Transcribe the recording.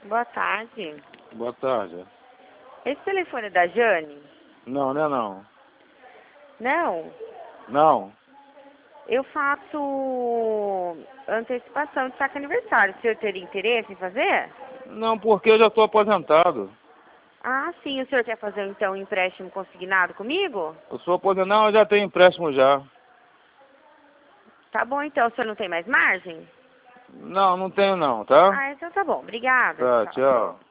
Boa tarde. Boa tarde. Esse telefone é da Jane? Não, não é não. Não. Não. Eu faço antecipação de saque aniversário. O senhor teria interesse em fazer? Não, porque eu já estou aposentado. Ah, sim. O senhor quer fazer, então, um empréstimo consignado comigo? Eu sou aposentado, não, eu já tenho empréstimo já. Tá bom, então. O senhor não tem mais margem? Não, não tenho não, tá? Ah, então tá bom. Obrigada. Tá, Tchau. tchau.